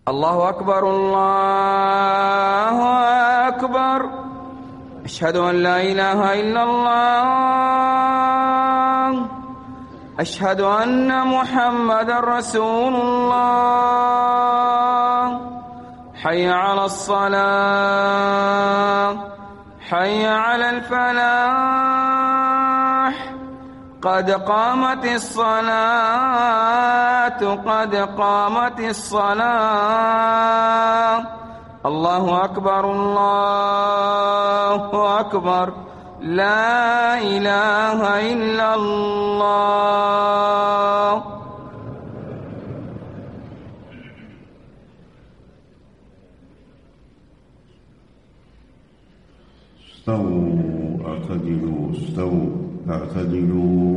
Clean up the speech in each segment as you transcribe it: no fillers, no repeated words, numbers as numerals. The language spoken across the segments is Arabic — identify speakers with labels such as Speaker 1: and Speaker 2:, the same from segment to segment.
Speaker 1: الله أكبر الله أكبر. أشهد أن لا إله إلا الله. أشهد أن محمدًا رسول الله. حي على الصلاة، حي على الفلاح، قد قامت الصلاة، قد قامت الصلاة. الله أكبر الله أكبر. لا إله إلا الله.
Speaker 2: استووا اعتدلوا، استووا اعتدلوا.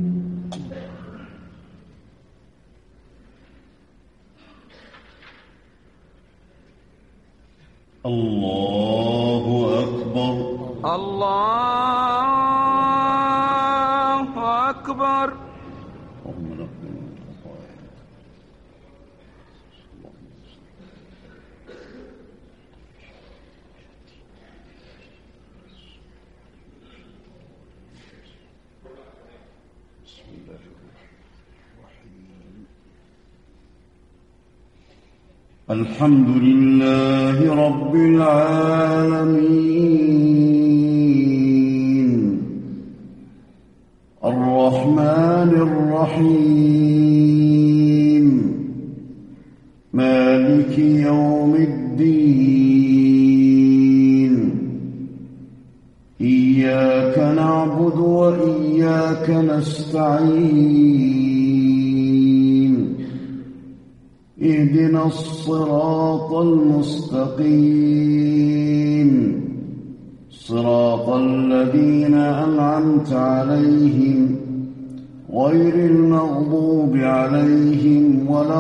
Speaker 2: الله أكبر
Speaker 1: الله أكبر.
Speaker 2: الحمد لله رب العالمين الرحمن الرحيم مالك يوم الدين. إياك نعبد وإياك نستعين. اهدنا الصراط المستقيم، صراط الذين أنعمت عليهم غير المغضوب عليهم ولا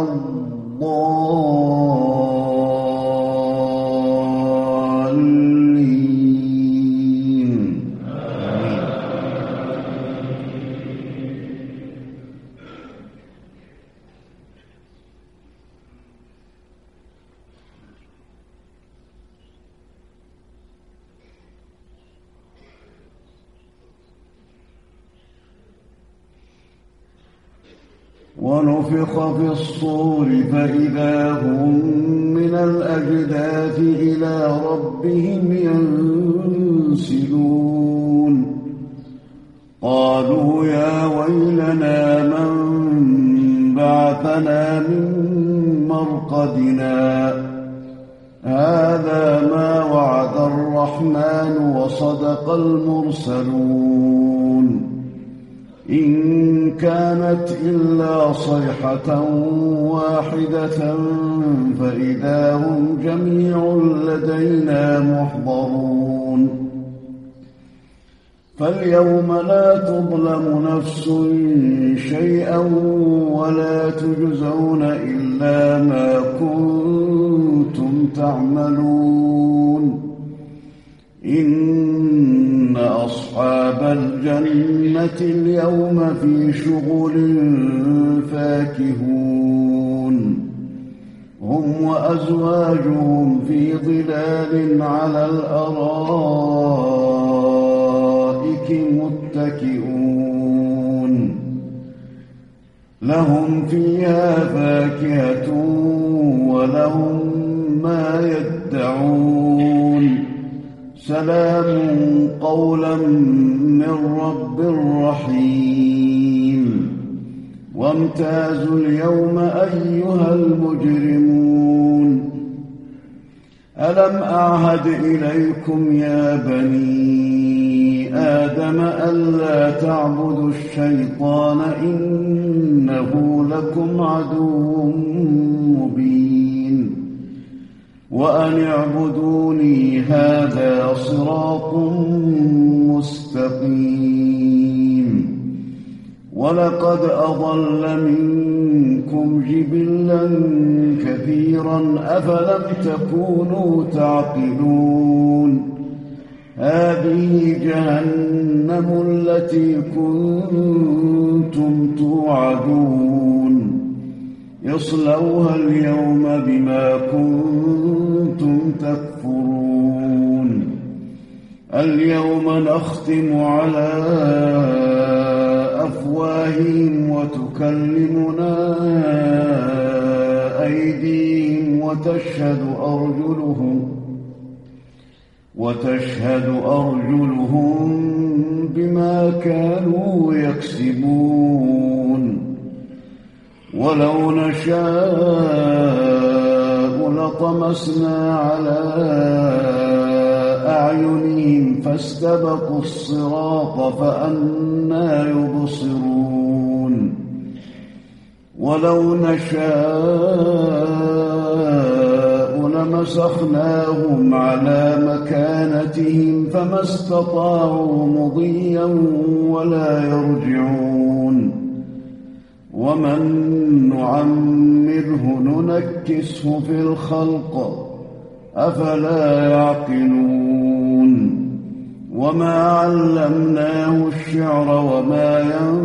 Speaker 2: الضالين. ونفخ في الصور فإذا هم من الأجداث إلى ربهم ينسلون. قالوا يا ويلنا من بعثنا من مرقدنا. هذا ما وعد الرحمن وصدق المرسلون. إن كانت إلا صيحة واحدة فإذا هم جميع لدينا محضرون. فاليوم لا تظلم نفس شيئا ولا تجزون إلا ما كنتم تعملون. إن أصحاب الجنة اليوم في شغل فاكهون. هم وأزواجهم في ظلال على الأرائك متكئون. لهم فيها فاكهة ولهم ما يدعون. سلام قولا من رب رحيم. وامتازوا اليوم أيها المجرمون. ألم أعهد إليكم يا بني آدم ألا تعبدوا الشيطان إنه لكم عدو مبين. وأن اعبدوني هذا صراط مستقيم. ولقد أضل منكم جبلا كثيرا أفلم تكونوا تعقلون. هذه جهنم التي كنتم توعدون. اصلوها اليوم بما كنتم تكفرون اليوم نختم على أفواههم وتكلمنا أيديهم وتشهد أرجلهم بما كانوا يكسبون ولو نشاء لطمسنا على أعينهم فاستبقوا الصراط فأنى يبصرون ولو نشاء لمسخناهم على مكانتهم فما استطاعوا مضيا ولا يرجعون ومن نعمره ننكسه في الخلق أفلا يعقلون وما علمناه الشعر وما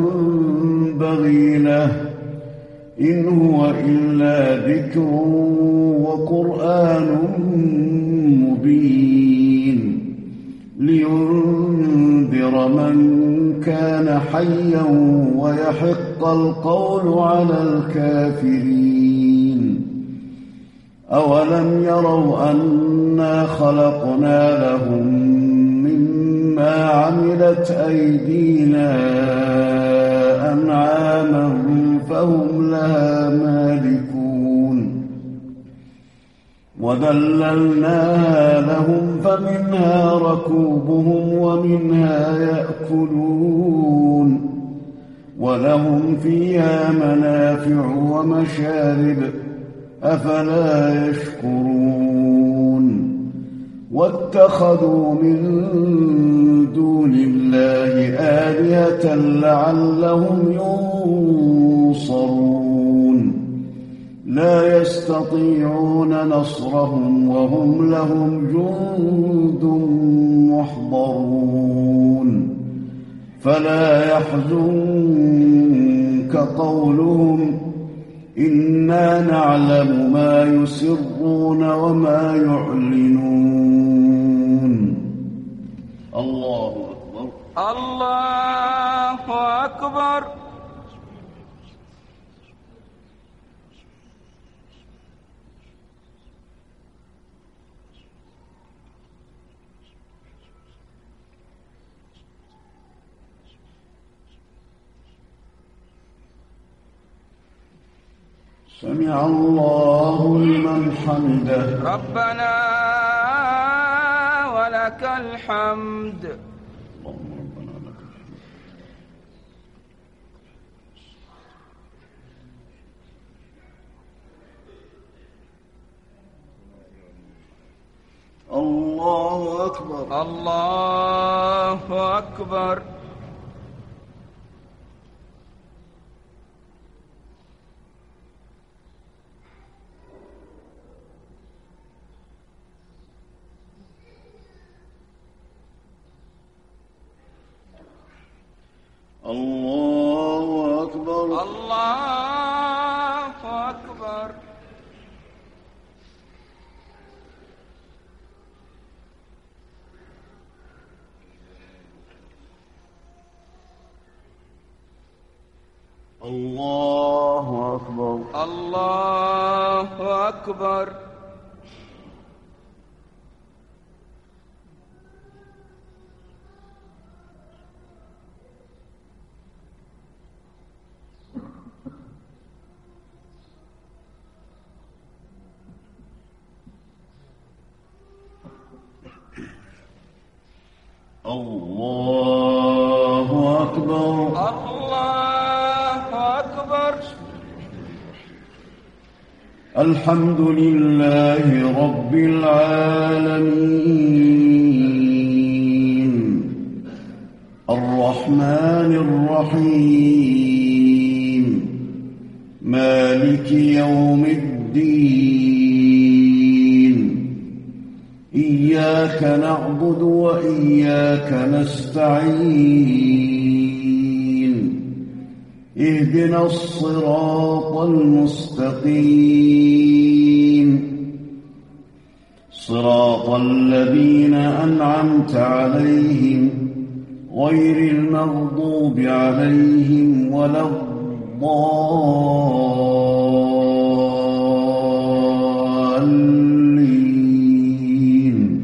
Speaker 2: ينبغي له إن هو إلا ذكر وقرآن مبين لينذر من كان حيا ويحق القول على الكافرين أولم يروا أنا خلقنا لهم مما عملت أيدينا أنعاما فهم لها مالكون وذللناها لهم فمنها ركوبهم ومنها يأكلون ولهم فيها منافع ومشارب أفلا يشكرون واتخذوا من دون الله آلهة لعلهم ينصرون لا يستطيعون نصرهم وهم لهم جند محضرون فلا يحزنك قولهم إنا نعلم ما يسرون وما يعلنون الله أكبر
Speaker 1: الله أكبر
Speaker 2: سمع الله لمن حمده
Speaker 1: ربنا ولك الحمد
Speaker 2: الله أكبر
Speaker 1: الله أكبر
Speaker 2: الله أكبر
Speaker 1: الله أكبر
Speaker 2: الله أكبر
Speaker 1: الله أكبر
Speaker 2: الله أكبر
Speaker 1: الله أكبر
Speaker 2: الحمد لله رب العالمين الرحمن الرحيم مالك يوم الدين إياك نعبد وإياك نستعين اهدنا الصراط المستقيم صراط الذين أنعمت عليهم غير المغضوب عليهم ولا الضالين.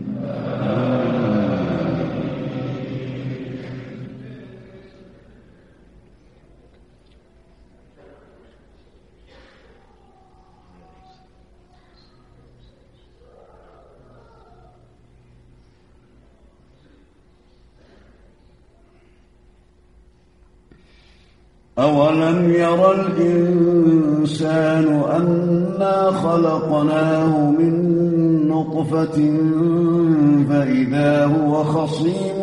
Speaker 2: أولم ير الإنسان أنا خلقناه من نطفة فإذا هو خصيم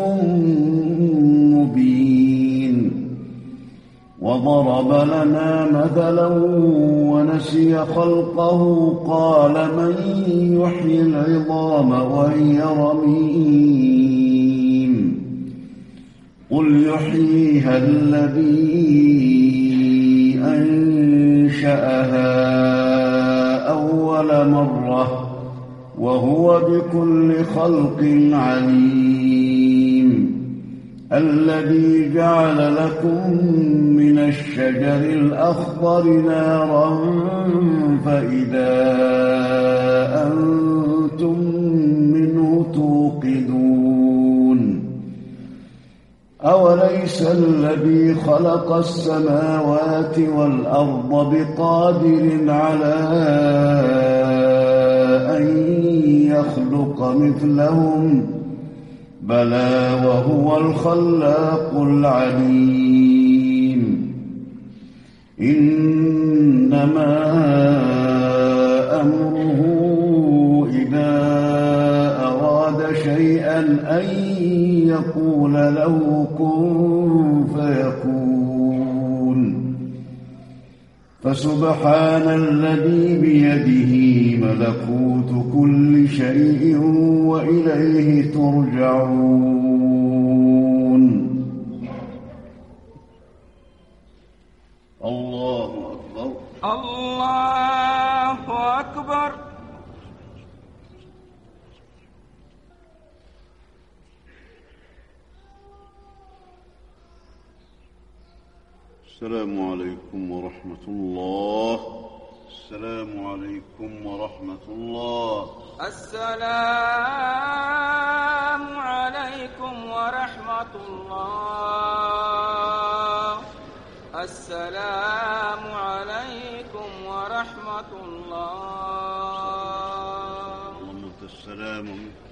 Speaker 2: مبين وضرب لنا مثلا ونسي خلقه قال من يحيي العظام وهي رميم قل يحييها الذي أنشأها أول مرة وهو بكل خلق عليم الذي جعل لكم من الشجر الأخضر نارا فإذا أنتم منه توقدون أوليس الذي خلق السماوات والأرض بقادر على أن يخلق مثلهم بلى وهو الخلاق العليم إنما أمره إذا أراد شيئا أن يقول له كن فيكون فسبحان الذي بيده ملكوت كل شيء وإليه ترجعون. الله أكبر.
Speaker 1: الله أكبر.
Speaker 2: السلام عليكم ورحمة الله. السلام عليكم ورحمة الله.
Speaker 1: السلام عليكم ورحمة الله. السلام عليكم ورحمة الله.
Speaker 2: اللهم أنت السلام